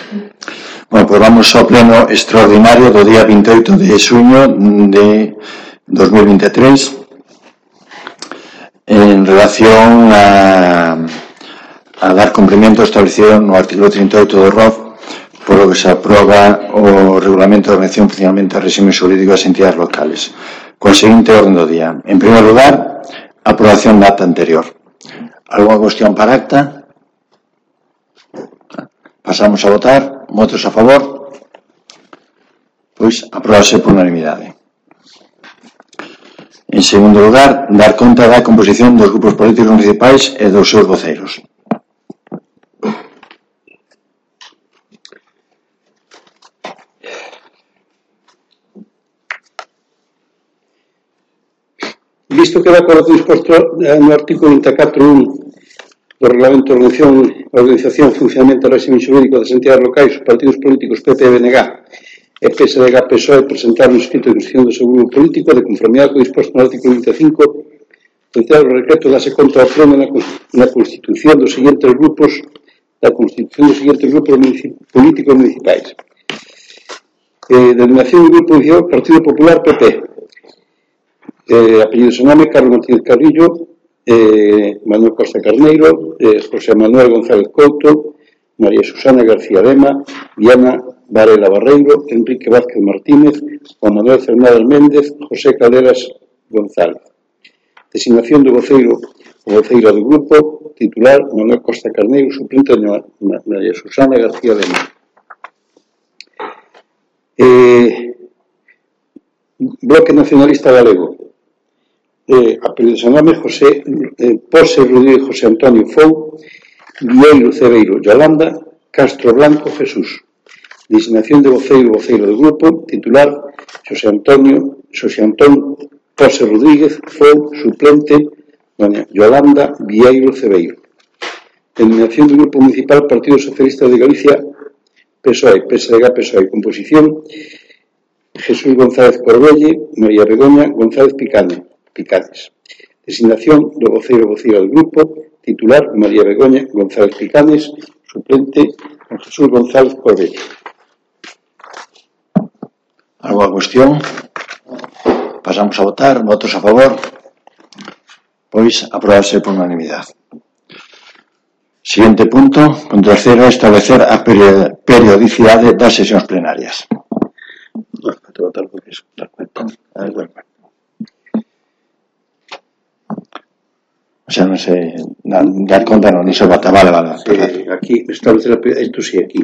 Bueno, pois vamos ao pleno extraordinario do día 28 de xuño de 2023 en relación a dar cumprimento establecido no artículo 38 do ROF, por lo que se aproba o Regulamento de Organización e Funcionamento do Régimen Xurídico das Entidades Locales. Coa seguinte orden do día. En primer lugar, aprobación da acta anterior. Alguna cuestión para acta? Pasamos a votar. Votos a favor? Pois aprobase por unanimidade. En segundo lugar, dar conta da composición dos grupos políticos municipais e dos seus voceiros. Visto que de acordo disposto no artículo 24.1 do Regulamento de Organización e Funcionamento do Régimen Xurídico das Entidades Locais, os partidos políticos PP, BNG e PSDG, PSOE presentaron un escrito de constitución do seu grupo político de conformidade co disposto no artículo 25 do decreto dase conta ao pleno na constitución dos seguintes grupos políticos municipais. Denominación do grupo municipal Partido Popular PP. Apellido e nome Carlos Martínez Carrillo, Manuel Costa Carneiro, José Manuel González Couto, María Susana García Lema, Diana Varela Barreiro, Enrique Vázquez Martínez, Juan Manuel Fernández Méndez, José Calderas González. Designación do voceiro o voceira do grupo, titular Manuel Costa Carneiro, suplente María Susana García Lema. Bloque Nacionalista Galego. Apellido e nome José Pose Rodríguez José Antonio Fou, Vieiro Cebeiro Yolanda, Castro Blanco Jesús. Designación de voceiro do grupo, titular Xosé Antón Pose Rodríguez Fou, suplente doña Yolanda Vieiro Cebeiro. Denominación do grupo municipal Partido Socialista de Galicia PSOE, PSDG, PSOE. Composición Jesús González Corbelle, María Begoña González Picanes. Designación do voceira do grupo, titular María Begoña González Picanes, suplente Jesús González Corbelle. Alguna cuestión? Pasamos a votar. Votos a favor? Pois aprobarse por unanimidade. Siguiente punto, punto terceiro, establecer a periodicidade das sesións plenarias. Vou votar por iso. O sea, non sei, dar conta non, ni se vota, vale. Sí, aquí, establecer, isto sí, aquí.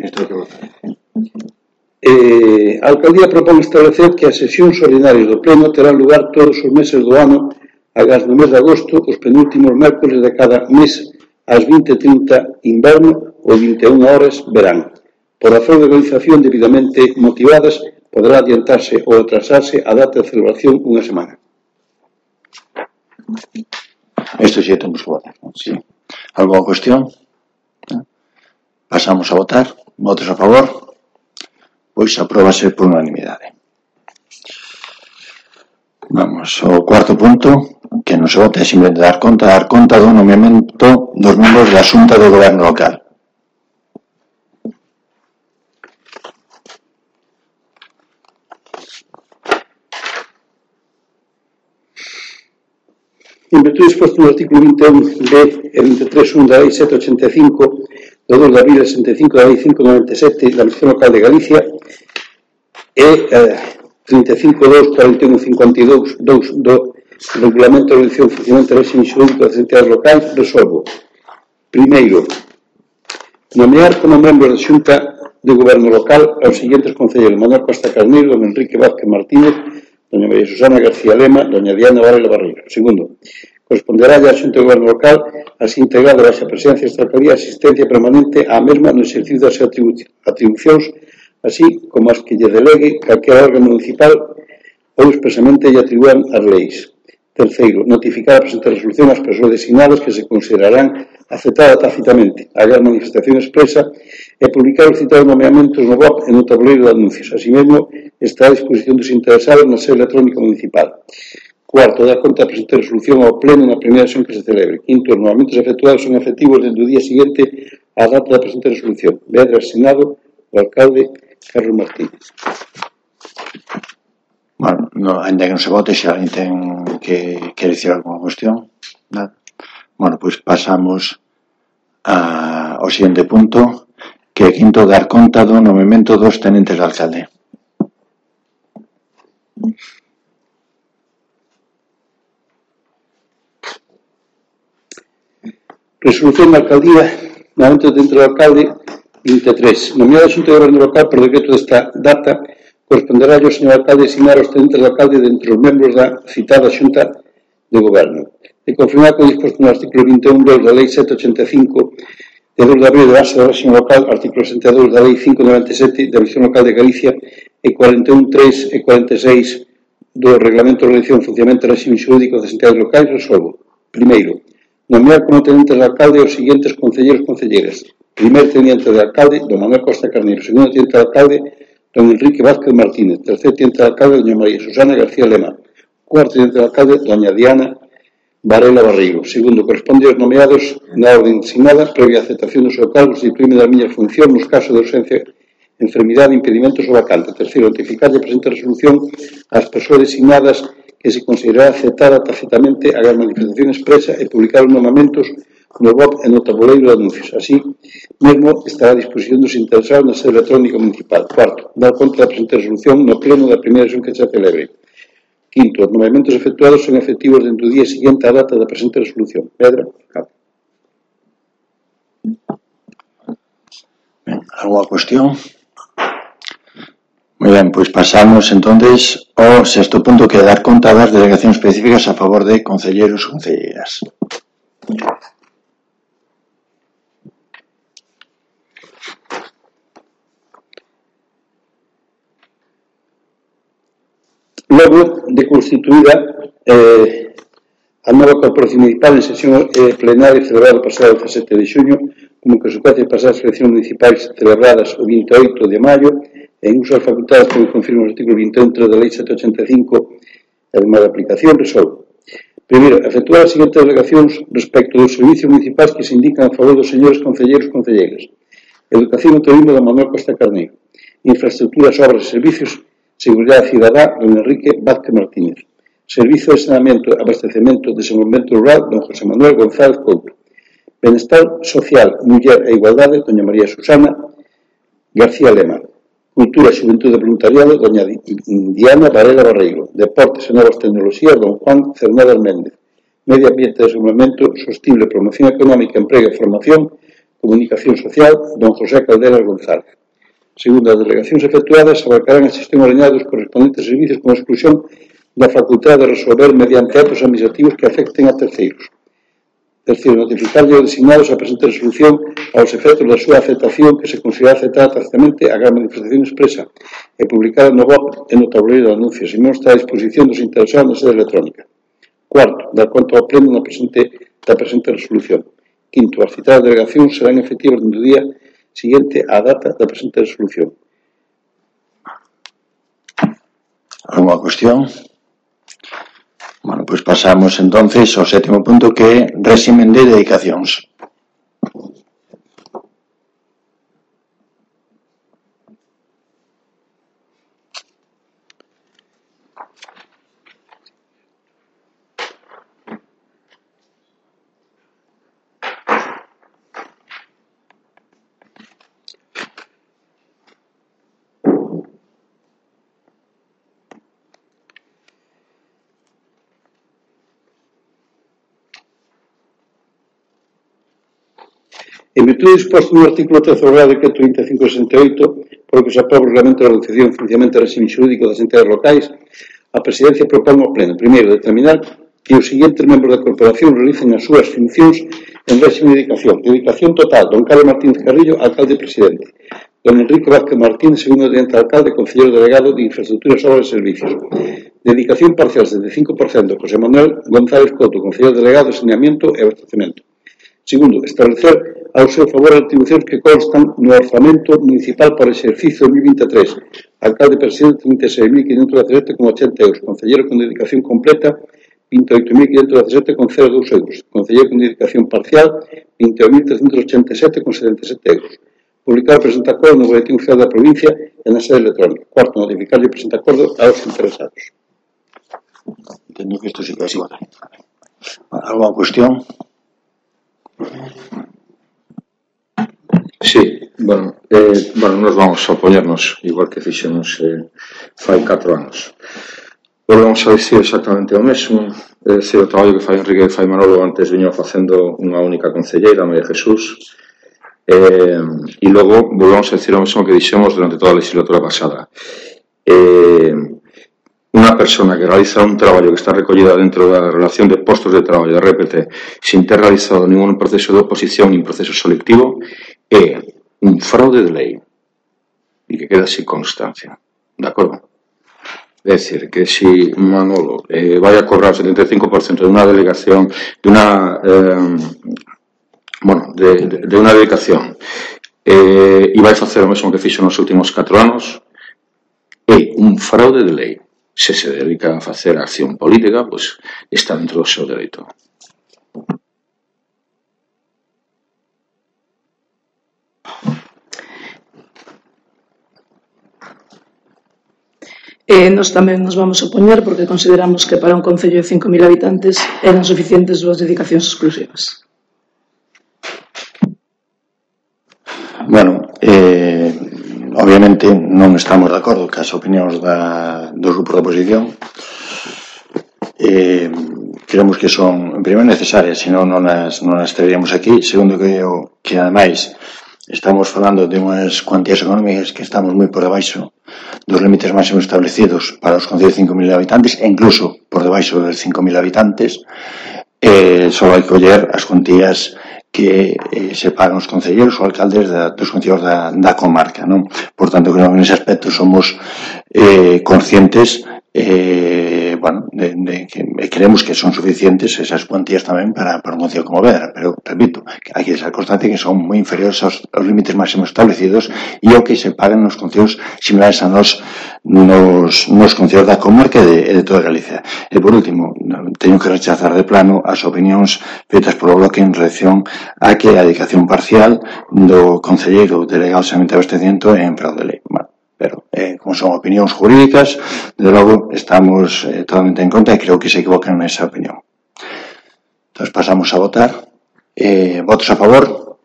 A Alcaldía propón establecer que as sesións ordinarias do Pleno terán lugar todos os meses do ano, agás no mes de agosto, os penúltimos mércoles de cada mes, ás 20:30 inverno ou 21 horas verán. Por razón de organización debidamente motivadas, poderá adiantarse ou atrasarse a data de celebración unha semana. Isto sí temos que votar, non? Sí. Alguna cuestión? Pasamos a votar. Votos a favor? Pois apróbase por unanimidade. Vamos ao cuarto punto, que non se vota, é simplemente dar conta do nomeamento dos membros da Xunta do Goberno Local. En virtud disposto no artículo 21b e 23.1 da Lei 785 do 2 de abril de 65 da Lei 597 da Administración Local de Galicia e 35.2, 41.52 do Regulamento de Organización e Funcionamento do Régimen Xurídico das Entidades Locais, resolvo. Primeiro, nomear como membros da Xunta de Goberno Local aos seguintes concelleiros: Manuel Costa Carneiro, don Enrique Vázquez Martínez, doña María Susana García Lema, doña Diana Varela Barreiro. Segundo, corresponderá á Xunta de Goberno Local así integrada baixo a presidencia desta alcaldía asistencia permanente á mesma no exercicio das atribucións, así como as que lle delegue calquera órgano municipal ou expresamente lle atribúan as leis. Terceiro, notificar a presente resolución ás persoas designadas que se considerarán aceptada tácitamente, hagar manifestación expresa e publicar os citados nomeamentos no BOP e no tabuleiro de anuncios. Así mesmo, está a disposición dos interesados na sede electrónica municipal. Cuarto, dar conta da presente resolución ao pleno na primeira sesión que se celebre. Quinto, os nomeamentos efectuados son efectivos desde o día seguinte á data da presente resolución. Vedra asignado o alcalde Carlos Martínez. Bueno, ainda que non se vote, xa alguén ten que dicir alguna cuestión. Nada. Bueno, pois pasamos ao seguinte punto, que é quinto, dar conta do nomemento dos tenentes de alcalde. Resolución da alcaldía, nomamento dentro do alcalde 23. Nomeado a Xunta de Goberno Local por decreto desta data, corresponderá ao señor alcalde designar os tenentes do alcalde dentre os membros da citada Xunta de Goberno. E confirmar que o disposto no artículo 21.2 da Lei 785 de 2 de abril de base do réxime local, artículo 62 da Lei 597 da Administración Local de Galicia e 41.3 e 46 do Reglamento de Organización e Funcionamento do Réxime Xurídico das entidades locais, resolvo. Primeiro, nomear como tenentes de alcalde os seguintes concelleiros e concelleiras. Primer teniente de alcalde, don Manuel Costa Carneiro. Segundo teniente de alcalde, don Enrique Vázquez Martínez. Tercer teniente de alcalde, doña María Susana García Lema. Cuarto teniente de alcalde, doña Diana Varela Barreiro. Segundo, corresponde aos nomeados na orden designada, previa aceptación do seu cargo, sustituirme da miña función nos casos de ausencia, enfermidade, impedimentos ou vacante. Terceiro, notificar a presente resolución ás persoas designadas que se considerará aceptada tacitamente a manifestación expresa e publicar os nomamentos no BOP e no tabuleiro de anuncios. Así mesmo estará a disposición dos interesados na sede electrónica municipal. Cuarto, dar conta da presente resolución no pleno da primeira sesión que se celebre. Quinto, os nomeamentos efectuados son efectivos dentro do día seguinte á data da presente resolución. Pedra, Cap. Alguna cuestión? Moi ben, pois pasamos entonces ao sexto punto, que é dar conta das delegacións específicas a favor de concelleiros e concelleiras. Logo de constituída a nova corporación municipal en sesión plenaria celebrada o pasado 17 de xuño, como consecuencia de pasadas eleccións municipais celebradas o 28 de maio, en uso das facultades que confirma o artículo 21.3 da Lei 785 e de má aplicación, resolve. Primeiro, efectuar as seguintes delegacións respecto dos servicios municipais que se indican a favor dos señores concelleiros e concelleiras. Educación e turismo de Manuel Costa Carneiro. Infraestructuras, obras e servicios, Seguridade Cidadá, don Enrique Vázquez Martínez. Servizo de saneamento, abastecemento e desenvolvemento rural, don José Manuel González Couto. Benestar social, muller e igualdade, doña María Susana García Lema. Cultura, xuventude e voluntariado, doña Diana Varela Barreiro. Deportes e novas tecnoloxías, don Juan Cernández Méndez. Medio ambiente e desenvolvemento sostible, promoción económica, emprego e formación, comunicación social, don José Calderas González. Segundo, as delegacións efectuadas abarcarán a xestión ordenada dos correspondentes servicios con exclusión da facultade de resolver mediante actos administrativos que afecten a terceiros. Terceiro, notificarlle aos designados a presente resolución aos efectos da súa aceptación que se considera aceptada tacitamente a gran manifestación expresa e publicada no BOP e no tabuleiro de anuncios, e non está a disposición dos interesados na sede electrónica. Cuarto, dar conta ao pleno da presente resolución. Quinto, as citadas delegacións serán efectivas no día seguinte á data da presente resolución. Alguna cuestión? Bueno, pois pasamos entonces ao sétimo punto, que é réximen de dedicacións. En virtud do disposto no artículo 13 do Real Decreto 2568, por que se aproba o Reglamento de Organización e Funcionamento do Réxime Xurídico das entidades locais, a Presidencia propón ao Pleno, primeiro, determinar que os seguintes membros da Corporación realicen as súas funcións en réxime de dedicación. Dedicación total, don Carlos Martínez Carrillo, alcalde presidente. Don Enrique Vázquez Martínez, segundo teniente alcalde, concelleiro delegado de Infraestructuras, Obras e Servicios. Dedicación parcial, 75%, José Manuel González Couto, concelleiro delegado de Saneamento e Abastecemento. Segundo, establecer ao seu favor as atribucións que constan no orzamento municipal para o exercicio 2023. Alcalde presidente, 36.517,80 euros. Concelleiro con dedicación completa, 28.517,02 euros. Concelleiro con dedicación parcial, 22.387,77 euros. publicar o presente acordo no boletín oficial da provincia e na sede electrónica. Cuarto, notificar o presente acordo aos interesados. Entendo que isto sí que é igual. Alguna cuestión? Sí, bueno, nos vamos a opoñernos, igual que fixemos fai 4 anos. Volvemos a dicir exactamente o mesmo, é dicir, o traballo que fai Enrique e fai Manolo antes viño facendo unha única concelleira, María Jesús, e logo volvemos a dicir o mesmo que dixemos durante toda a legislatura pasada. Unha persona que realiza un traballo que está recollida dentro da relación de postos de traballo da RPT sin ter realizado ningún proceso de oposición nin proceso selectivo é un fraude de lei e que queda así constancia, de acordo? É dicir, que si Manolo vai a cobrar o 75% de unha delegación de unha de unha dedicación e vai facer o mesmo que fixo nos últimos 4 anos, é un fraude de lei. Se se dedica a facer acción política, pois está dentro do seu dereito. Nós tamén nos vamos a opoñer porque consideramos que para un concello de 5.000 habitantes eran suficientes 2 dedicacións exclusivas. Bueno, obviamente non estamos de acordo cas opinións dos grupos da oposición. Creemos que son, primeiro, necesarias, senón non as traeríamos aquí. Segundo, creo que ademais estamos falando de unhas cuantías económicas que estamos moi por debaixo dos límites máximos establecidos para os concellos de 5.000 habitantes e incluso por debaixo dos 5.000 habitantes. Só hai que coller as cuantías que se pagan os concelleiros ou alcaldes dos concellos da comarca, non? Por tanto, creo que nese aspecto somos conscientes que creemos que son suficientes esas cuantías tamén para un concello como Vedra, pero, repito, hai que deixar constante que son moi inferiores aos límites máximos establecidos e o que se pagan nos concellos similares a nos concellos da comarca e de toda Galicia. E, por último, teño que rechazar de plano as opinións feitas polo bloque en relación a que a dedicación parcial do concelleiro delegado semente de abastecimiento é en fraude de lei. Pero, como son opinións jurídicas, de logo estamos totalmente en contra e creo que se equivocan nesa opinión. Entón, pasamos a votar. Votos a favor?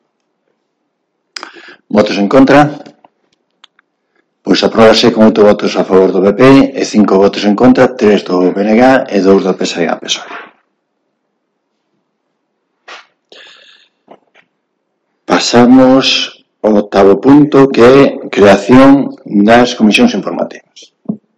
Votos en contra? Pois apróbase con 8 votos a favor do PP e 5 votos en contra, 3 do BNG e 2 do PSOE. Pasamos ao 8º punto, que é creación das comisións informativas.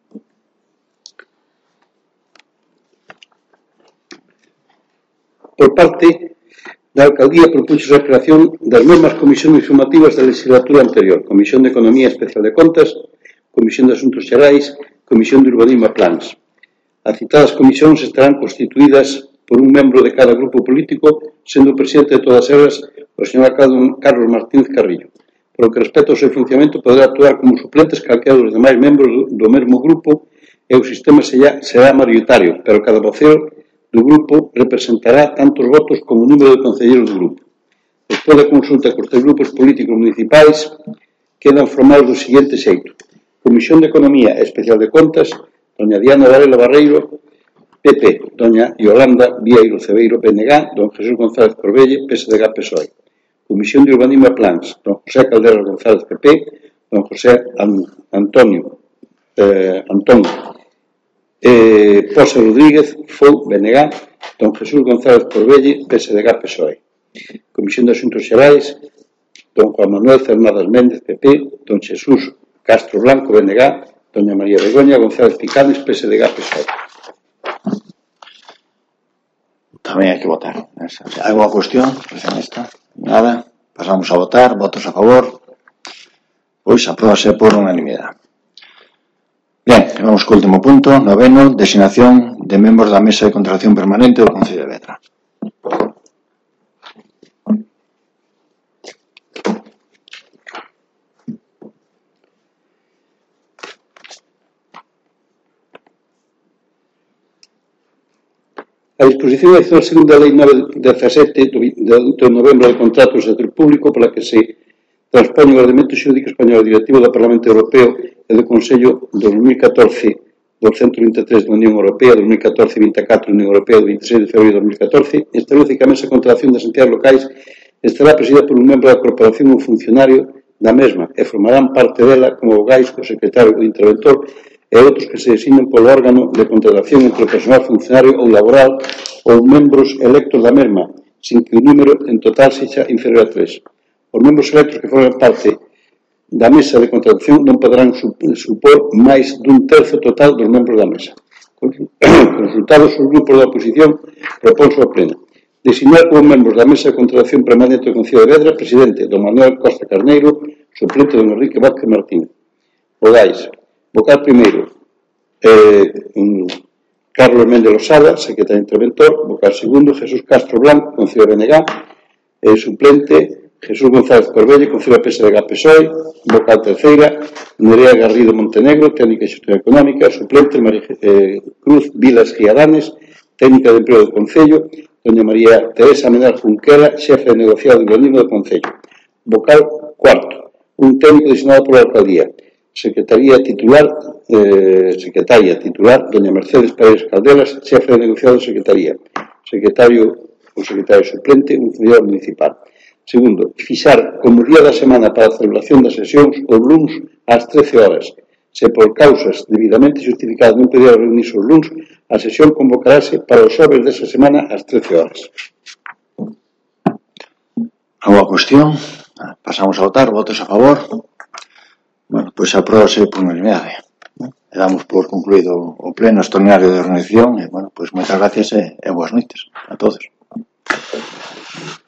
Por parte da Alcaldía propuxo a creación das mesmas comisións informativas da legislatura anterior: Comisión de Economía Especial de Contas, Comisión de Asuntos Xerais, Comisión de Urbanismo e Plans. As citadas comisións estarán constituídas por un membro de cada grupo político, sendo o presidente de todas elas o señor Carlos Martínez Carrillo. Por o que respecta ao seu funcionamento, poderá actuar como suplentes calquera dos demais membros do mesmo grupo e o sistema será maioritario, pero cada vocero do grupo representará tantos votos como o número de concelleiros do grupo. Despois da consulta cos 3 grupos políticos municipais, quedan formados do seguinte xeito: Comisión de Economía Especial de Contas, doña Diana Varela Barreiro, PP, doña Yolanda Vieiro Cebeiro, PNG, don Jesús González Corbelle, PSDG-PSOE. Comisión de Urbanismo e Plans, don José Caldera González, PP, don José Antón Posa Rodríguez, FOU, BNG, don Jesús González Corbelle, PSDG-PSOE. Comisión de Asuntos Xerais, don Juan Manuel Cernadas Méndez, PP, don Jesús Castro Blanco, BNG, doña María Begoña González Picanes, PSDG-PSOE. Tamén hai que votar. Hai alguna cuestión? Nada. Pasamos a votar. Votos a favor? Pois apróbase por unanimidade. Bien, vamos co último punto, 9º, designación de membros da Mesa de Contratación Permanente do Concello de Vedra. A disposición adicional segunda Lei 917 de 8 de novembro de contratos de sector público pola que se transpoñen o ordenamento xurídico español directivo do Parlamento Europeo e do Consello 2014-223 da Unión Europea, 2014-24 da Unión Europea, do 26 de febrero de 2014, establece que a mesa de contratación das entidades locais estará presidida por un membro da corporación ou funcionario da mesma e formarán parte dela como vogais o secretario ou interventor e outros que se designen polo órgano de contratación entre o personal funcionario ou laboral ou membros electos da mesma, sin que o número en total sexa inferior a 3. Os membros electos que forman parte da mesa de contratación non poderán supor máis dun terzo total dos membros da mesa. Consultados os grupos da oposición, proponse ao pleno designar como membros da mesa de contratación permanente do Concello de Vedra presidente don Manuel Costa Carneiro, suplente don Enrique Vázquez Martín. Vogais, vocal primeiro Carlos Méndez Losada, secretario interventor, vocal segundo Jesús Castro Blanco, Concello de Benegá, suplente Jesús González Corbelle, Concello PSDG PSOE, vocal terceira Nerea Garrido Montenegro, técnica e xestión económica, suplente María Cruz Vilas Giadanes, técnica de empleo do Concello, doña María Teresa Menal Junquera, xefe de negociado de urbanismo do Concello. Vocal cuarto, un técnico designado pola alcaldía. Secretaria titular, doña Mercedes Paredes Caldelas, xefe de negociado de secretaría. Secretario ou secretario suplente, un funcionario municipal. Segundo, fixar como día da semana para a celebración das sesións os luns ás 13 horas. Se por causas debidamente justificadas non pudiera reunirse os luns, a sesión convocarase para os xoves desa semana ás 13 horas. Alguna cuestión? Pasamos a votar. Votos a favor? Bueno, pois apróbase por unanimidade. E damos por concluído o pleno extraordinario de reunión e, bueno, pois moitas gracias e boas noites a todos.